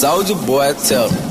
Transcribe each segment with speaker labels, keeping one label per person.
Speaker 1: Soulja Boy, tell me.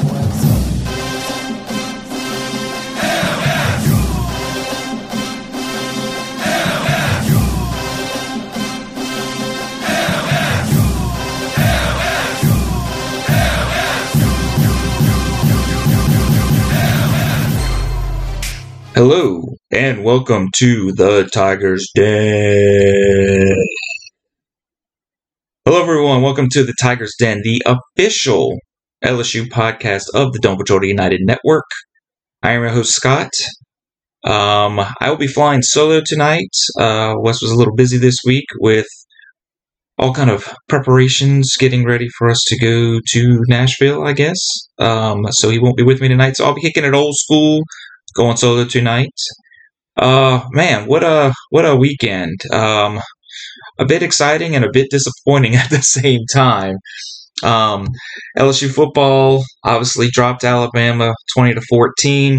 Speaker 2: Hello, and welcome to the Tigers Den. Hello, everyone. Welcome to the Tigers Den, the official LSU podcast of the Don't Patrol United Network. I am your host, Scott. I will be flying solo tonight. Wes was a little busy this week with all kind of preparations, getting ready for us to go to Nashville, I guess. So he won't be with me tonight. So I'll be kicking it old school. Going solo tonight. Man, what a weekend. A bit exciting and a bit disappointing at the same time. LSU football obviously dropped Alabama 20-14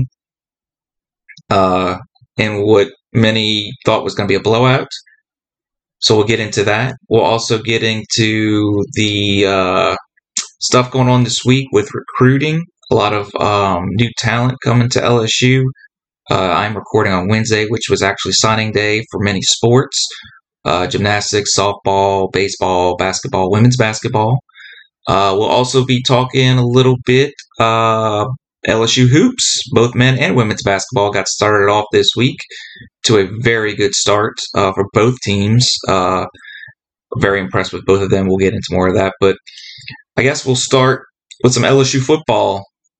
Speaker 2: in what many thought was going to be a blowout. So we'll get into that. We'll also get into the stuff going on this week with recruiting. A lot of new talent coming to LSU. I'm recording on Wednesday, which was actually signing day for many sports. Gymnastics, softball, baseball, basketball, women's basketball. We'll also be talking a little bit LSU hoops. Both men and women's basketball got started off this week to a very good start for both teams. Very impressed with both of them. We'll get into more of that. But I guess we'll start with some LSU football.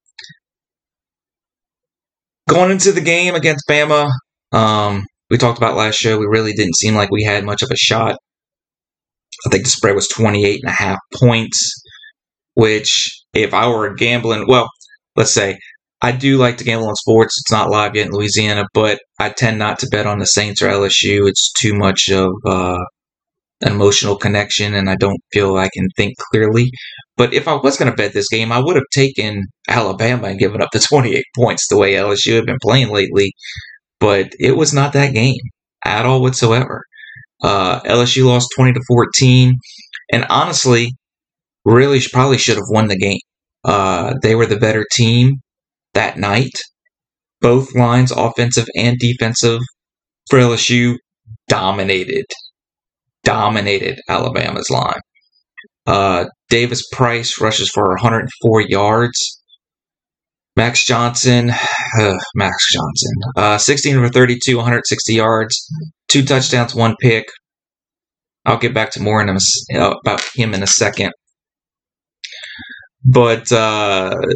Speaker 2: Going into the game against Bama, we talked about last show, we really didn't seem like we had much of a shot. I think the spread was 28.5 points, which if I were gambling, well, let's say, I do like to gamble on sports. It's not live yet in Louisiana, but I tend not to bet on the Saints or LSU. It's too much of an emotional connection, and I don't feel I can think clearly. But if I was going to bet this game, I would have taken Alabama and given up the 28 points the way LSU had been playing lately. But it was not that game at all whatsoever. LSU lost 20-14, and honestly, really probably should have won the game. They were the better team that night. Both lines, offensive and defensive, for LSU, dominated Alabama's line. Davis Price rushes for 104 yards. Max Johnson, 16 for 32, 160 yards, 2 touchdowns, 1 pick. I'll get back to more about him in a second. But the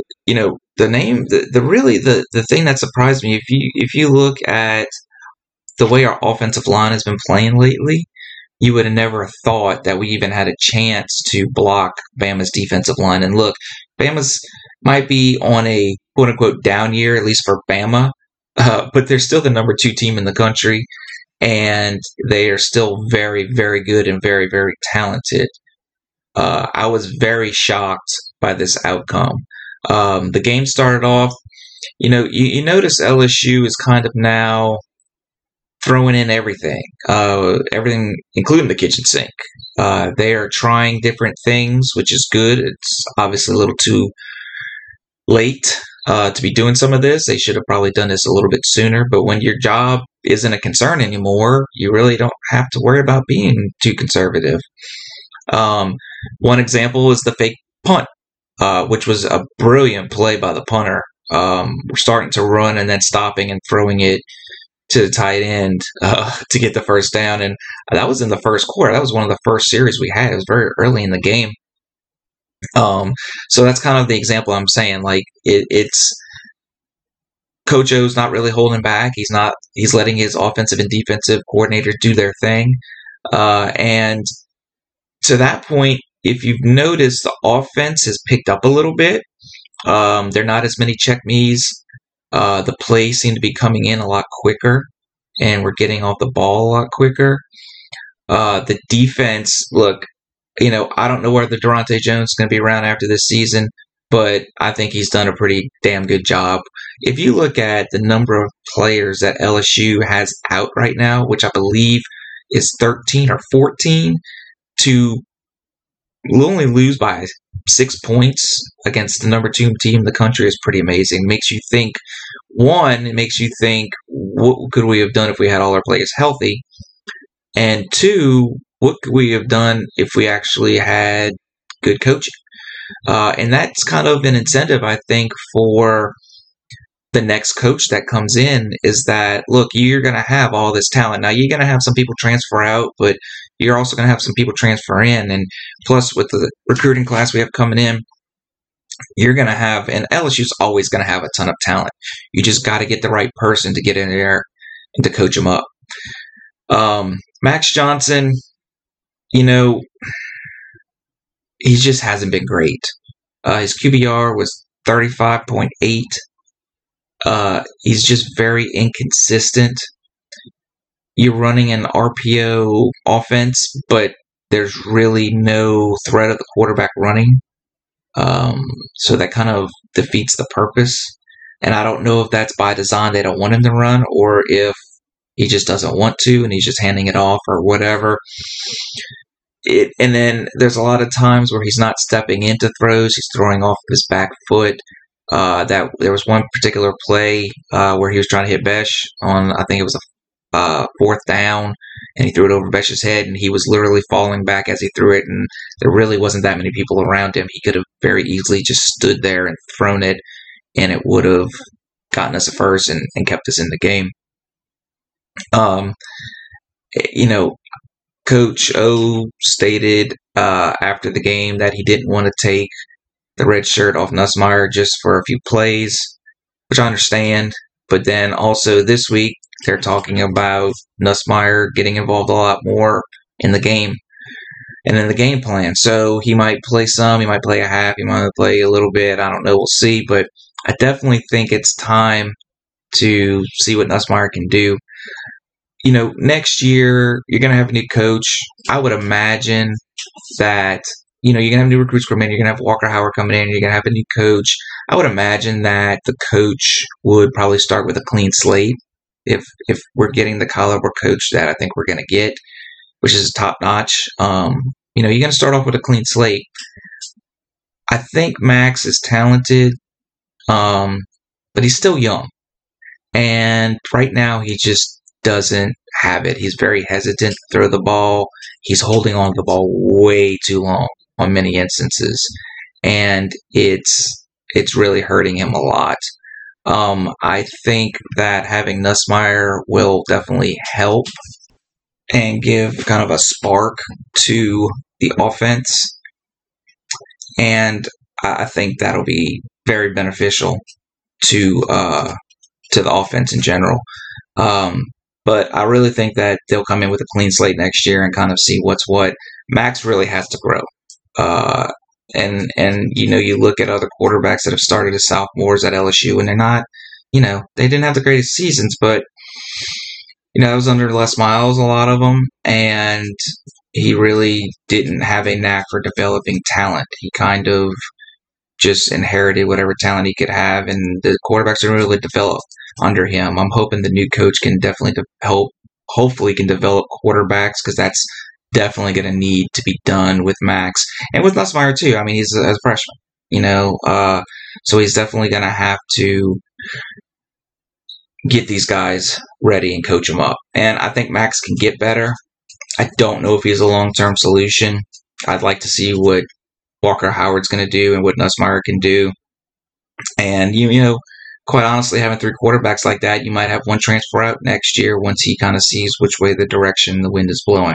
Speaker 2: thing that surprised me, if you look at the way our offensive line has been playing lately, you would have never thought that we even had a chance to block Bama's defensive line. And look, Bama's might be on a quote-unquote down year, at least for Bama, but they're still the number 2 team in the country, and they are still very, very good and very, very talented. I was very shocked by this outcome. The game started off, you notice LSU is kind of now throwing in everything, including the kitchen sink. They are trying different things, which is good. It's obviously a little too late to be doing some of this. They should have probably done this a little bit sooner, but when your job isn't a concern anymore, you really don't have to worry about being too conservative. One example is the fake punt, which was a brilliant play by the punter. We're starting to run and then stopping and throwing it to the tight end to get the first down. And that was in the first quarter. That was one of the first series we had. It was very early in the game. So that's kind of the example I'm saying. Like it's Coach O's not really holding back. He's letting his offensive and defensive coordinators do their thing. And to that point, if you've noticed, the offense has picked up a little bit. There are not as many check me's. The plays seem to be coming in a lot quicker, and we're getting off the ball a lot quicker. The defense, look, I don't know whether Durante Jones is going to be around after this season, but I think he's done a pretty damn good job. If you look at the number of players that LSU has out right now, which I believe is 13 or 14, to only lose by 6 points against the number 2 team in the country is pretty amazing. Makes you think. One, it makes you think, what could we have done if we had all our players healthy? And two, what could we have done if we actually had good coaching? And that's kind of an incentive, I think, for the next coach that comes in, is that, look, you're going to have all this talent. Now, you're going to have some people transfer out, but you're also going to have some people transfer in. And plus, with the recruiting class we have coming in, you're going to have, and LSU's always going to have a ton of talent. You just got to get the right person to get in there and to coach them up. Max Johnson, he just hasn't been great. His QBR was 35.8. He's just very inconsistent. You're running an RPO offense, but there's really no threat of the quarterback running. So that kind of defeats the purpose. And I don't know if that's by design, they don't want him to run, or if he just doesn't want to and he's just handing it off or whatever. And then there's a lot of times where he's not stepping into throws. He's throwing off his back foot. That there was one particular play where he was trying to hit Besh on, I think it was a 4th down, and he threw it over Besh's head, and he was literally falling back as he threw it, and there really wasn't that many people around him. He could have very easily just stood there and thrown it, and it would have gotten us a first and kept us in the game. Coach O stated after the game that he didn't want to take the red shirt off Nussmeier just for a few plays, which I understand. But then also this week, they're talking about Nussmeier getting involved a lot more in the game and in the game plan. So he might play some, he might play a half, he might play a little bit. I don't know. We'll see. But I definitely think it's time to see what Nussmeier can do. Next year, you're going to have a new coach. I would imagine that, you're going to have new recruits come in. You're going to have Walker Howard coming in. You're going to have a new coach. I would imagine that the coach would probably start with a clean slate if we're getting the caliber coach that I think we're going to get, which is top notch. You're going to start off with a clean slate. I think Max is talented, but he's still young. And right now, he just doesn't have it. He's very hesitant to throw the ball. He's holding on to the ball way too long on many instances, and it's really hurting him a lot. I think that having Nussmeier will definitely help and give kind of a spark to the offense, and I think that'll be very beneficial to the offense in general. But I really think that they'll come in with a clean slate next year and kind of see what's what. Max really has to grow. And you look at other quarterbacks that have started as sophomores at LSU, and they're not, they didn't have the greatest seasons, but, it was under Les Miles, a lot of them, and he really didn't have a knack for developing talent. He kind of just inherited whatever talent he could have, and the quarterbacks didn't really develop under him. I'm hoping the new coach can definitely hopefully can develop quarterbacks, because that's definitely going to need to be done with Max and with Nussmeier too. I mean, he's a freshman, so he's definitely going to have to get these guys ready and coach them up. And I think Max can get better. I don't know if he's a long-term solution. I'd like to see what Walker Howard's going to do and what Nussmeier can do. And, quite honestly, having 3 quarterbacks like that, you might have one transfer out next year once he kind of sees which way the direction the wind is blowing.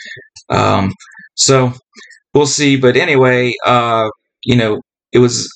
Speaker 2: So we'll see. But anyway, it was,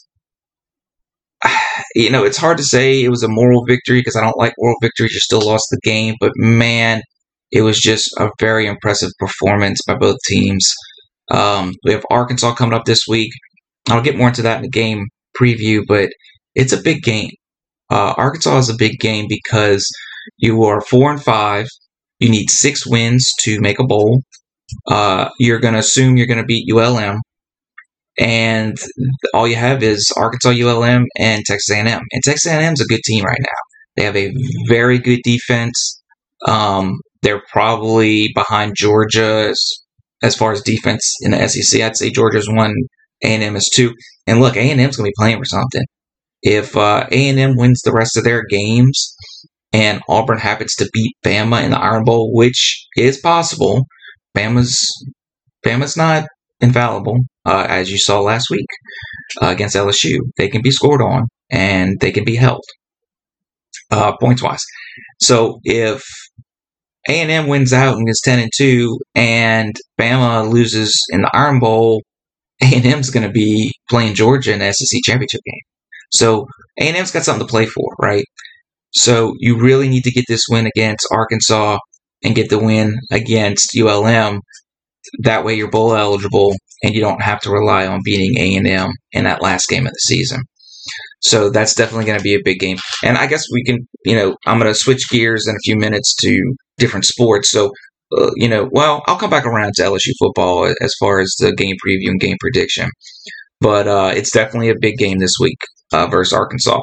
Speaker 2: it's hard to say it was a moral victory, because I don't like moral victories. You still lost the game. But, man, it was just a very impressive performance by both teams. We have Arkansas coming up this week. I'll get more into that in the game preview, but it's a big game. Arkansas is a big game because you are 4-5. You need 6 wins to make a bowl. You're going to assume you're going to beat ULM, and all you have is Arkansas, ULM, and Texas A&M. And Texas A&M is a good team right now. They have a very good defense. They're probably behind Georgia as far as defense in the SEC. I'd say Georgia's one A&M is 2. And look, A&M's going to be playing for something. If A&M wins the rest of their games and Auburn happens to beat Bama in the Iron Bowl, which is possible, Bama's not infallible, as you saw last week against LSU. They can be scored on and they can be held points-wise. So if A&M wins out and gets 10-2 and Bama loses in the Iron Bowl, A&M's going to be playing Georgia in the SEC championship game. So A&M's got something to play for, right? So you really need to get this win against Arkansas and get the win against ULM. That way you're bowl eligible and you don't have to rely on beating A&M in that last game of the season. So that's definitely going to be a big game. And I guess we can, I'm going to switch gears in a few minutes to different sports. So, I'll come back around to LSU football as far as the game preview and game prediction. But it's definitely a big game this week versus Arkansas.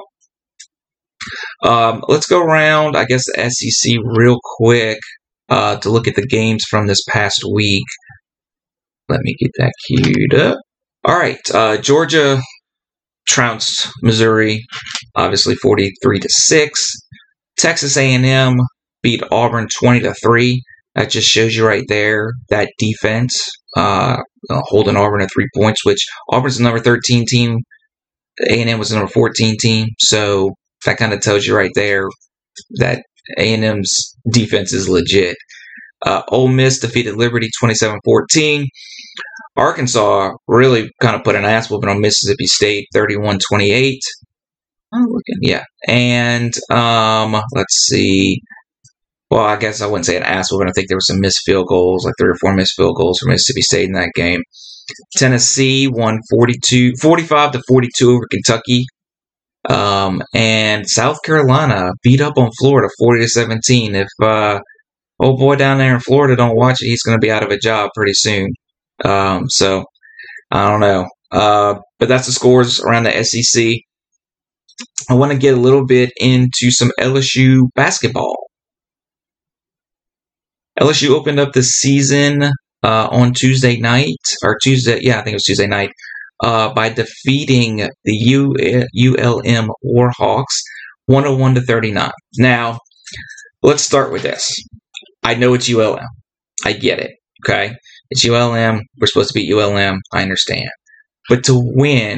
Speaker 2: Let's go around, I guess, the SEC real quick to look at the games from this past week. Let me get that queued up. All right, Georgia trounced Missouri, obviously 43-6. Texas A&M beat Auburn 20-3. That just shows you right there that defense holding Auburn at 3 points, which Auburn's the number 13 team. A&M was the number 14 team. So that kind of tells you right there that A&M's defense is legit. Ole Miss defeated Liberty 27-14. Arkansas really kind of put an ass whooping on Mississippi State 31-28. And let's see. Well, I guess I wouldn't say an ass whooping. I think there were some missed field goals, like 3 or 4 missed field goals for Mississippi State in that game. Tennessee won 45-42 over Kentucky. And South Carolina beat up on Florida 40-17. If old boy down there in Florida don't watch it, he's going to be out of a job pretty soon. So I don't know. But that's the scores around the SEC. I want to get a little bit into some LSU basketball. LSU opened up the season on Tuesday night, I think it was Tuesday night, by defeating the ULM Warhawks 101-39. Now, let's start with this. I know it's ULM. I get it, okay? It's ULM. We're supposed to beat ULM. I understand. But to win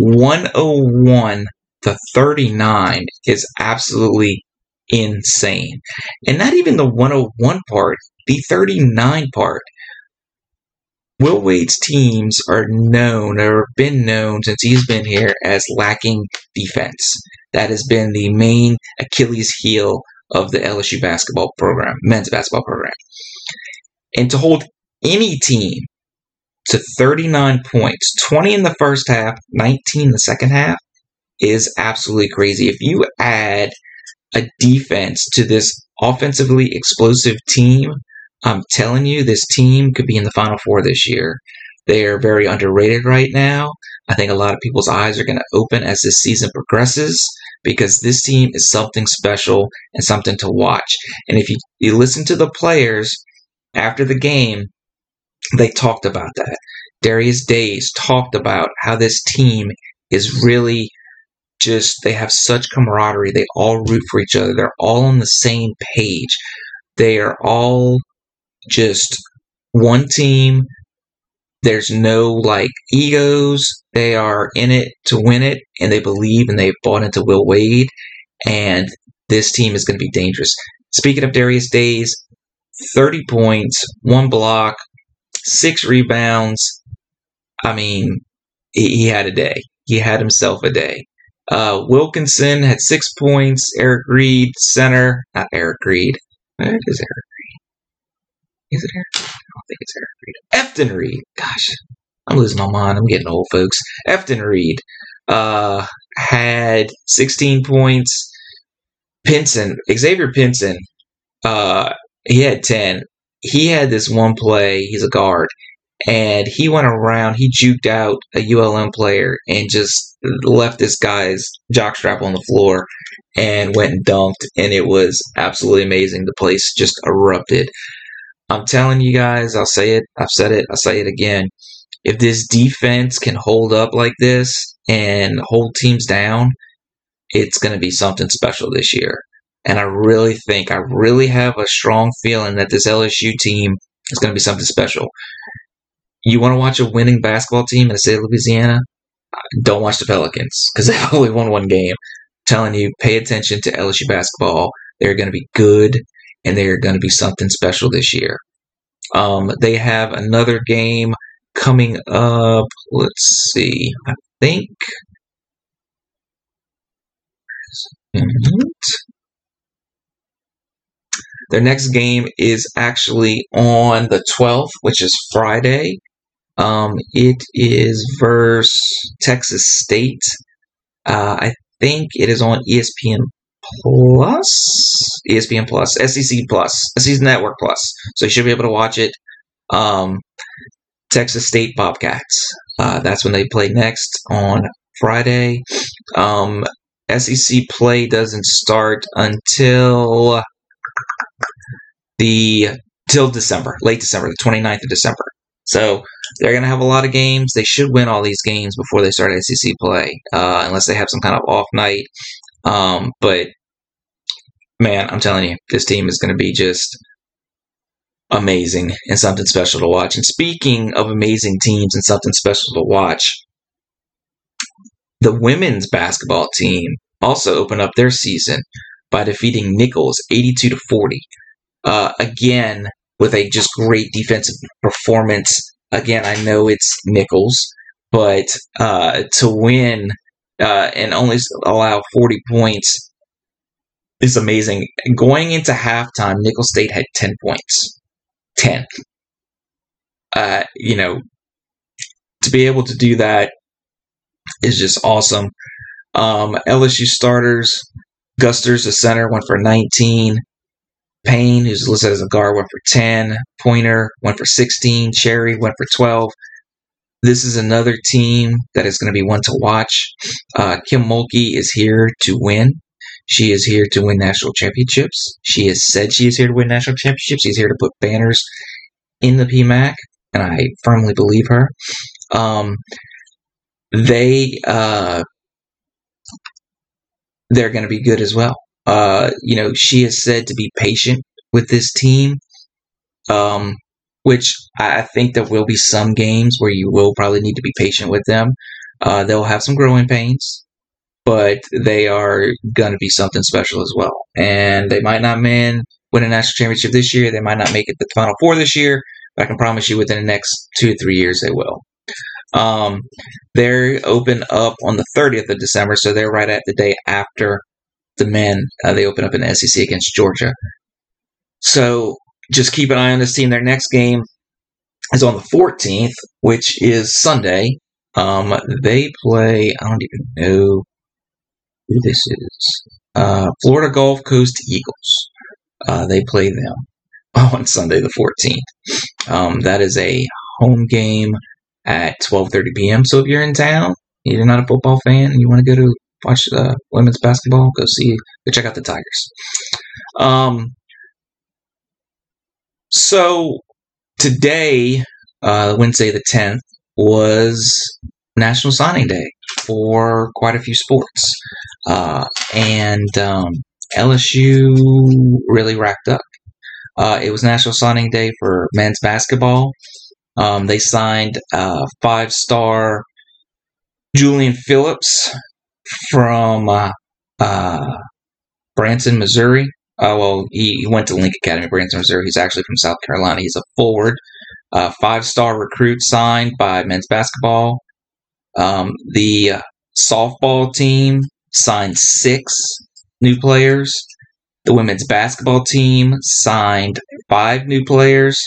Speaker 2: 101-39 is absolutely insane. And not even the 101 part, the 39 part. Will Wade's teams are known, or have been known since he's been here, as lacking defense. That has been the main Achilles heel of the LSU basketball program, men's basketball program. And to hold any team to 39 points, 20 in the first half, 19 in the second half, is absolutely crazy. If you add a defense to this offensively explosive team, I'm telling you, this team could be in the Final Four this year. They are very underrated right now. I think a lot of people's eyes are going to open as this season progresses because this team is something special and something to watch. And if you listen to the players after the game, they talked about that. Darius Days talked about how this team is really just, they have such camaraderie. They all root for each other. They're all on the same page. They are all just one team. There's no egos. They are in it to win it, and they believe and they've bought into Will Wade, and this team is going to be dangerous. Speaking of Darius Days, 30 points, 1 block, 6 rebounds. I mean, he had a day. He had himself a day. Wilkinson had 6 points. Eric Reed, center. Not Eric Reed. Where is Eric Reed? Is it Eric? I don't think it's Eric Reed. Efton Reed. Gosh, I'm losing my mind. I'm getting old, folks. Efton Reed had 16 points. Xavier Pinson, he had 10. He had this one play. He's a guard. And he went around, he juked out a ULM player and just left this guy's jockstrap on the floor and went and dunked. And it was absolutely amazing. The place just erupted. I'm telling you guys, I'll say it, I've said it, I'll say it again. If this defense can hold up like this and hold teams down, it's going to be something special this year. And I really have a strong feeling that this LSU team is going to be something special. You want to watch a winning basketball team in the state of Louisiana? Don't watch the Pelicans because they've only won one game. I'm telling you, pay attention to LSU basketball. They're going to be good, and they're going to be something special this year. They have another game coming up. Let's see. I think. Their next game is actually on the 12th, which is Friday. It is versus Texas State. I think it is on ESPN Plus, SEC Plus, SEC Network Plus. So you should be able to watch it. Texas State Bobcats. That's when they play next on Friday. SEC play doesn't start until till December, late December, the 29th of December. So they're going to have a lot of games. They should win all these games before they start SEC play, unless they have some kind of off night. But, man, I'm telling you, this team is going to be just amazing and something special to watch. And speaking of amazing teams and something special to watch, the women's basketball team also opened up their season by defeating Nichols 82-40. Again, with a just great defensive performance. Again, I know it's Nichols, but to win and only allow 40 points is amazing. Going into halftime, Nichols State had 10 points. 10. To be able to do that is just awesome. LSU starters, Gusters, the center, went for 19. Payne, who's listed as a guard, went for 10. Pointer went for 16. Cherry went for 12. This is another team that is going to be one to watch. Kim Mulkey is here to win. She is here to win national championships. She has said she is here to win national championships. She's here to put banners in the PMAC, and I firmly believe her. They're going to be good as well. She is said to be patient with this team, which I think there will be some games where you will probably need to be patient with them. They'll have some growing pains, but they are going to be something special as well. And they might not win a national championship this year. They might not make it the Final Four this year, but I can promise you within the next 2 or 3 years they will. They're open up on the 30th of December, so they're right at the day after the men. They open up in the SEC against Georgia. So just keep an eye on this team. Their next game is on the 14th, which is Sunday. They play, I don't even know who this is. Florida Gulf Coast Eagles. They play them on Sunday the 14th. That is a home game at 12:30 p.m. So if you're in town, you're not a football fan, and you want to go to watch women's basketball, go check out the Tigers. So today, Wednesday the 10th, was National Signing Day for quite a few sports. And LSU really racked up. It was National Signing Day for men's basketball. They signed 5-star Julian Phillips from Branson, Missouri. He went to Link Academy, Branson, Missouri. He's actually from South Carolina. He's a forward. 5-star recruit signed by men's basketball. The softball team signed 6 new players. The women's basketball team signed 5 new players.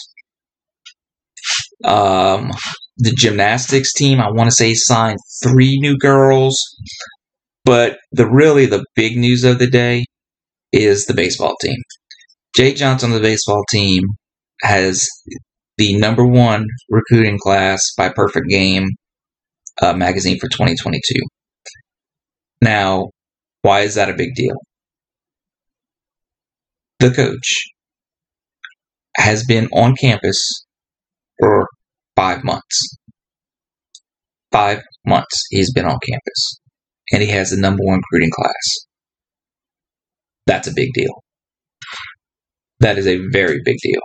Speaker 2: The gymnastics team, I want to say, signed 3 new girls. But the big news of the day is the baseball team. Jay Johnson, the baseball team, has the number 1 recruiting class by Perfect Game magazine for 2022. Now, why is that a big deal? The coach has been on campus for 5 months. 5 months he's been on campus. And he has the number 1 recruiting class. That's a big deal. That is a very big deal.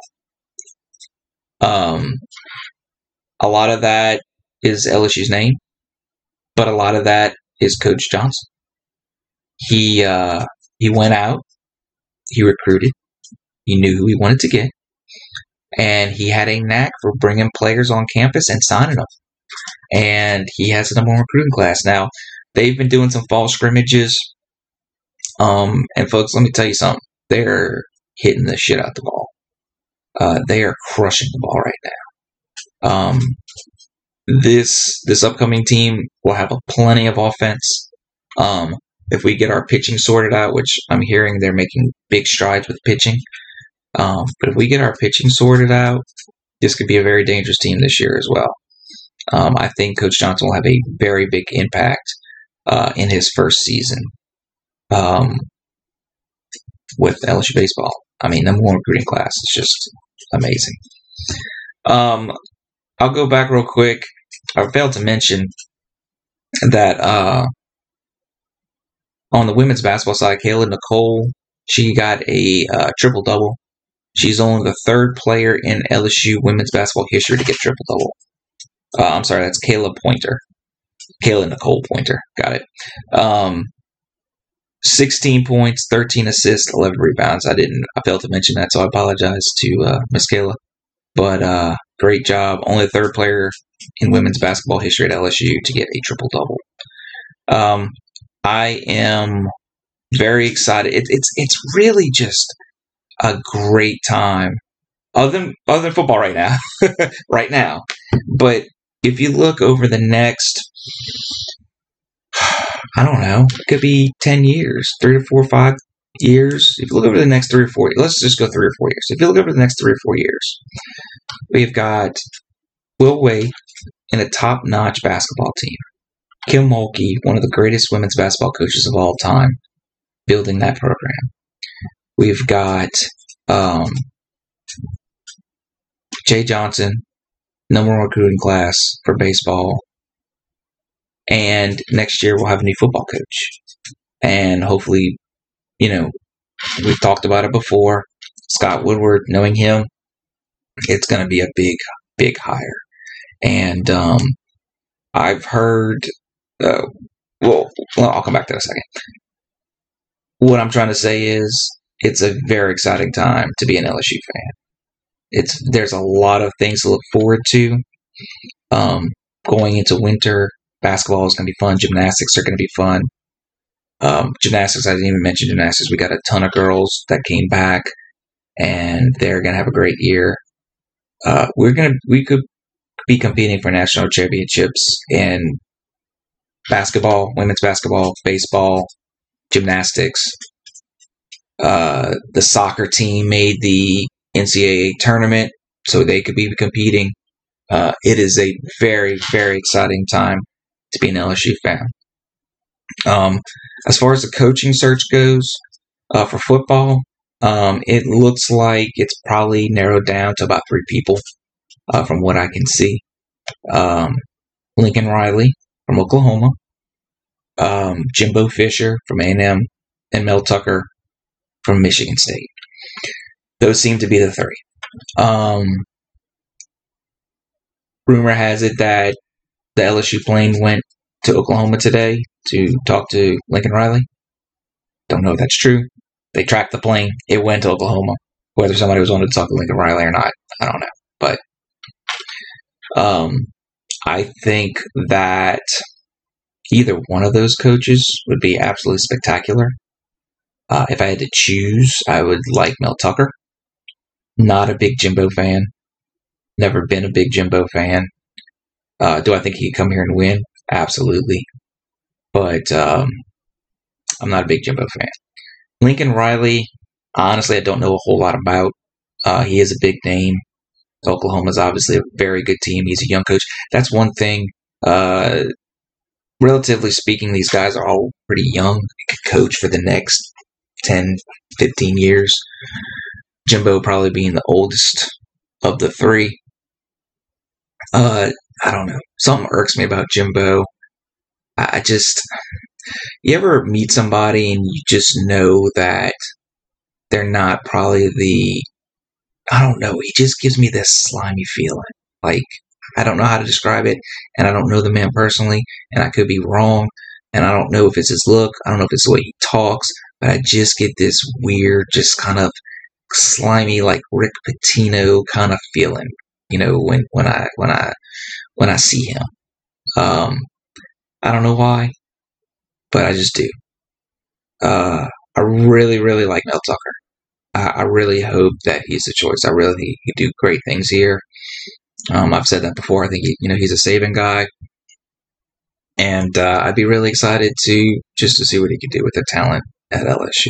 Speaker 2: A lot of that is LSU's name, but a lot of that is Coach Johnson. He went out, he recruited, he knew who he wanted to get, and he had a knack for bringing players on campus and signing them. And he has the number 1 recruiting class. Now, they've been doing some fall scrimmages. And folks, let me tell you something. They're hitting the shit out the ball. They are crushing the ball right now. This upcoming team will have plenty of offense. If we get our pitching sorted out, which I'm hearing they're making big strides with pitching. But if we get our pitching sorted out, this could be a very dangerous team this year as well. I think Coach Johnson will have a very big impact in his first season with LSU baseball. I mean, number 1 recruiting class is just amazing. I'll go back real quick. I failed to mention that on the women's basketball side, Kayla Nicole, she got a triple-double. She's only the 3rd player in LSU women's basketball history to get triple-double. I'm sorry, that's Kayla Pointer. Kayla Nicole Pointer. Got it. 16 points, 13 assists, 11 rebounds. I failed to mention that, so I apologize to Miss Kayla. But great job. Only the 3rd player in women's basketball history at LSU to get a triple-double. I am very excited. It's really just a great time. Other than football right now. Right now. But if you look over the next, I don't know, it could be 10 years, 3 to 4 or 5 years. If you look over the next 3 or 4 years, let's just go 3 or 4 years. If you look over the next 3 or 4 years, we've got Will Wade in a top-notch basketball team. Kim Mulkey, one of the greatest women's basketball coaches of all time, building that program. We've got Jay Johnson, number 1 recruiting class for baseball. And next year we'll have a new football coach. And hopefully, we've talked about it before. Scott Woodward, knowing him, it's going to be a big, big hire. And I've heard, well, I'll come back to that in a second. What I'm trying to say is it's a very exciting time to be an LSU fan. There's a lot of things to look forward to. Going into winter, basketball is going to be fun. Gymnastics are going to be fun. Gymnastics, I didn't even mention gymnastics. We got a ton of girls that came back, and they're going to have a great year. We could be competing for national championships in basketball, women's basketball, baseball, gymnastics. The soccer team made the NCAA tournament, so they could be competing. It is a very, very exciting time to be an LSU fan. As far as the coaching search goes for football, it looks like it's probably narrowed down to about 3 people from what I can see. Lincoln Riley from Oklahoma, Jimbo Fisher from A&M, and Mel Tucker from Michigan State. Those seem to be the 3. Rumor has it that the LSU plane went to Oklahoma today to talk to Lincoln Riley. Don't know if that's true. They tracked the plane. It went to Oklahoma. Whether somebody was wanting to talk to Lincoln Riley or not, I don't know. But I think that either one of those coaches would be absolutely spectacular. If I had to choose, I would like Mel Tucker. Not a big Jimbo fan. Never been a big Jimbo fan. Do I think he could come here and win? Absolutely. But I'm not a big Jimbo fan. Lincoln Riley, honestly, I don't know a whole lot about. He is a big name. Oklahoma's obviously a very good team. He's a young coach. That's one thing. Relatively speaking, these guys are all pretty young. They could coach for the next 10, 15 years. Jimbo probably being the oldest of the three. I don't know. Something irks me about Jimbo. I just, you ever meet somebody and you just know that they're not probably I don't know. He just gives me this slimy feeling. Like, I don't know how to describe it, and I don't know the man personally, and I could be wrong, and I don't know if it's his look, I don't know if it's the way he talks, but I just get this weird, just kind of slimy, like Rick Pitino kind of feeling, when I see him. I don't know why, but I just do. I really, really like Mel Tucker. I really hope that he's the choice. I really think he could do great things here. I've said that before. I think he's a saving guy, and I'd be really excited to see what he could do with the talent at LSU.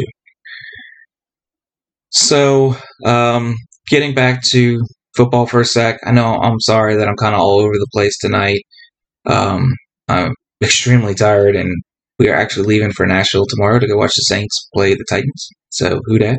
Speaker 2: So, getting back to football for a sec. I know I'm sorry that I'm kind of all over the place tonight. I'm extremely tired, and we are actually leaving for Nashville tomorrow to go watch the Saints play the Titans. So, who dat?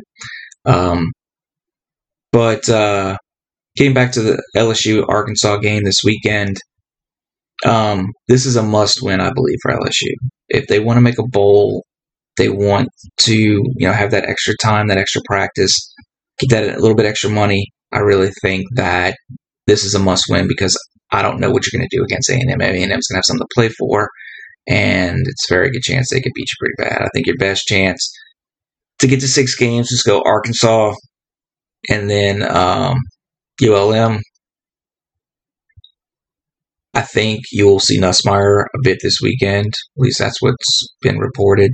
Speaker 2: But getting back to the LSU-Arkansas game this weekend, this is a must-win, I believe, for LSU. If they want to make a bowl, they want to, have that extra time, that extra practice, get that a little bit extra money. I really think that this is a must-win because I don't know what you're going to do against A&M. A&M's going to have something to play for, and it's a very good chance they could beat you pretty bad. I think your best chance to get to 6 games, just go Arkansas and then ULM. I think you'll see Nussmeier a bit this weekend. At least that's what's been reported.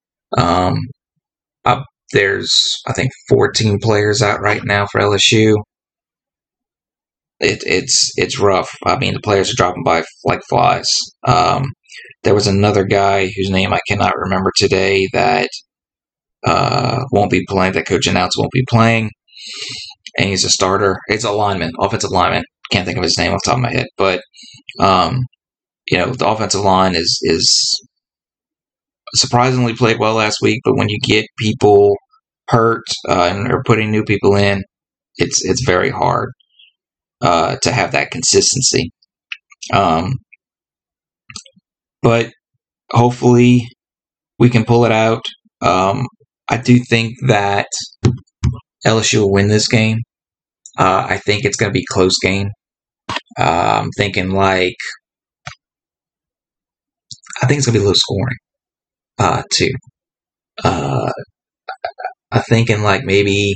Speaker 2: There's, I think, 14 players out right now for LSU. It's rough. I mean, the players are dropping by like flies. There was another guy whose name I cannot remember today that won't be playing, that coach announced won't be playing, and he's a starter. It's a lineman, offensive lineman. Can't think of his name off the top of my head, but the offensive line is surprisingly played well last week. But when you get people hurt or putting new people in, it's very hard to have that consistency. But hopefully we can pull it out. I do think that LSU will win this game. I think it's going to be a close game. I'm thinking I think it's going to be low scoring, too. I'm thinking maybe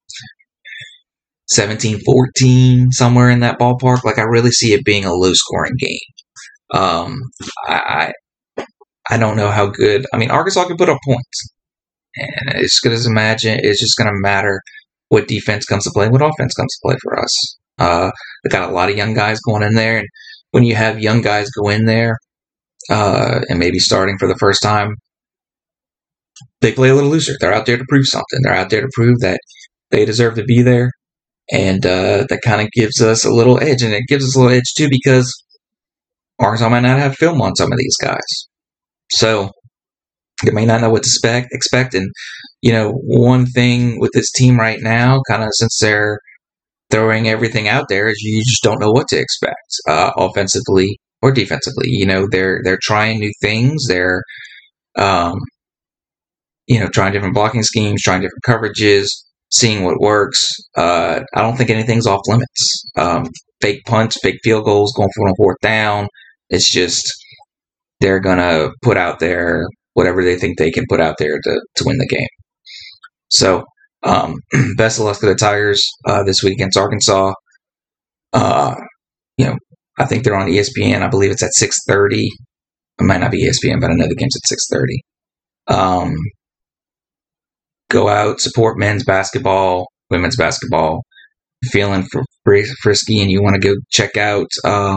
Speaker 2: 17-14, somewhere in that ballpark. I really see it being a low scoring game. I don't know how good. I mean, Arkansas can put up points, and it's going to imagine it's just going to matter what defense comes to play, what offense comes to play for us. They got a lot of young guys going in there, and when you have young guys go in there and maybe starting for the first time, they play a little looser. They're out there to prove something. They're out there to prove that they deserve to be there, and that kind of gives us a little edge, and it gives us a little edge too because Arkansas might not have film on some of these guys, so they may not know what to expect. And one thing with this team right now, kind of since they're throwing everything out there, is you just don't know what to expect offensively or defensively. They're trying new things. They're trying different blocking schemes, trying different coverages, seeing what works. I don't think anything's off limits. Fake punts, fake field goals, going for a 4th down. It's just they're gonna put out there whatever they think they can put out there to win the game. So, best of luck to the Tigers this week against Arkansas. I think they're on ESPN. I believe it's at 6:30. It might not be ESPN, but I know the game's at 6:30. Go out, support men's basketball, women's basketball. Feeling frisky and you want to go check out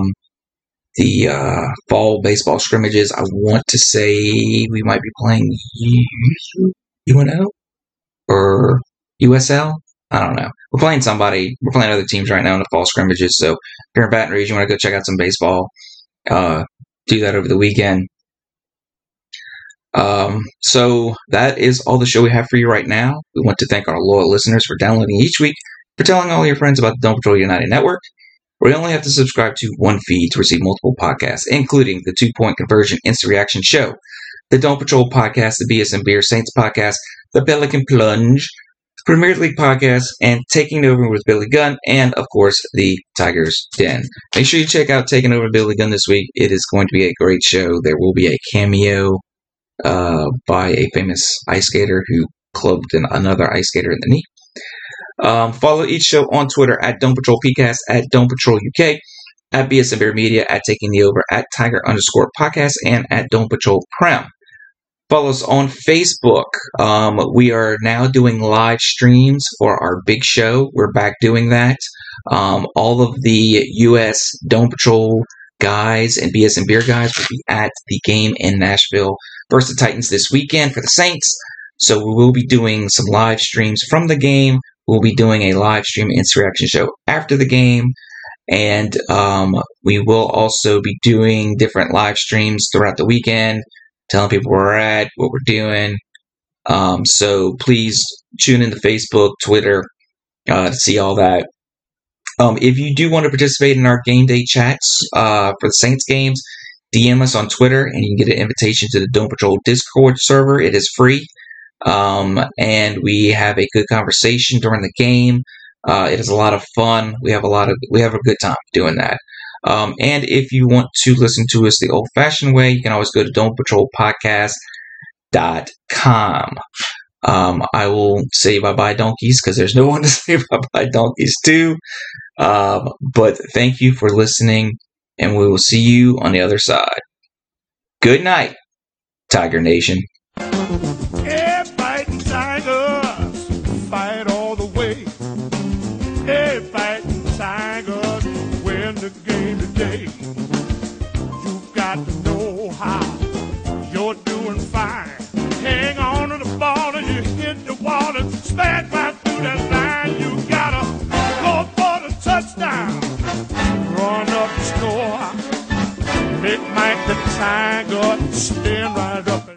Speaker 2: the fall baseball scrimmages. I want to say we might be playing UNO or USL. I don't know. We're playing somebody. We're playing other teams right now in the fall scrimmages. So if you're in Baton Rouge, you want to go check out some baseball, do that over the weekend. So that is all the show we have for you right now. We want to thank our loyal listeners for downloading each week, for telling all your friends about the Dome Patrol United Network, where you only have to subscribe to one feed to receive multiple podcasts, including the 2-Point Conversion Instant Reaction Show, the Dome Patrol Podcast, the BS and Beer Saints Podcast, the Pelican Plunge, Premier League Podcast, and Taking Over with Billy Gunn, and, of course, the Tiger's Den. Make sure you check out Taking Over Billy Gunn this week. It is going to be a great show. There will be a cameo by a famous ice skater who clubbed another ice skater in the knee. Follow each show on Twitter at Dome Patrol PCast, at Dome Patrol UK, at BSN Bear Media, at Taking the Over, at Tiger_Podcast, and at Dome Patrol Prem. Follow us on Facebook. We are now doing live streams for our big show. We're back doing that. All of the U.S. Dome Patrol guys and BSN Beer guys will be at the game in Nashville versus the Titans this weekend for the Saints. So we will be doing some live streams from the game. We'll be doing a live stream insurrection show after the game. And we will also be doing different live streams throughout the weekend, telling people where we're at, what we're doing. So please tune into Facebook, Twitter to see all that. If you do want to participate in our game day chats for the Saints games, DM us on Twitter and you can get an invitation to the Dome Patrol Discord server. It is free. And we have a good conversation during the game. It is a lot of fun. We have a good time doing that. And if you want to listen to us the old-fashioned way, you can always go to DomePatrolPodcast.com. I will say bye-bye donkeys because there's no one to say bye-bye donkeys to. But thank you for listening, and we will see you on the other side. Good night, Tiger Nation.
Speaker 1: Hey, fighting Tigers, fight all the way. Hey, fighting Tigers, win the game today. You've got to know how you're doing fine. Hang on to the ball and you hit the wall and smash right through that line. You gotta go for the touchdown, run up the score, make Mike the Tiger stand right up.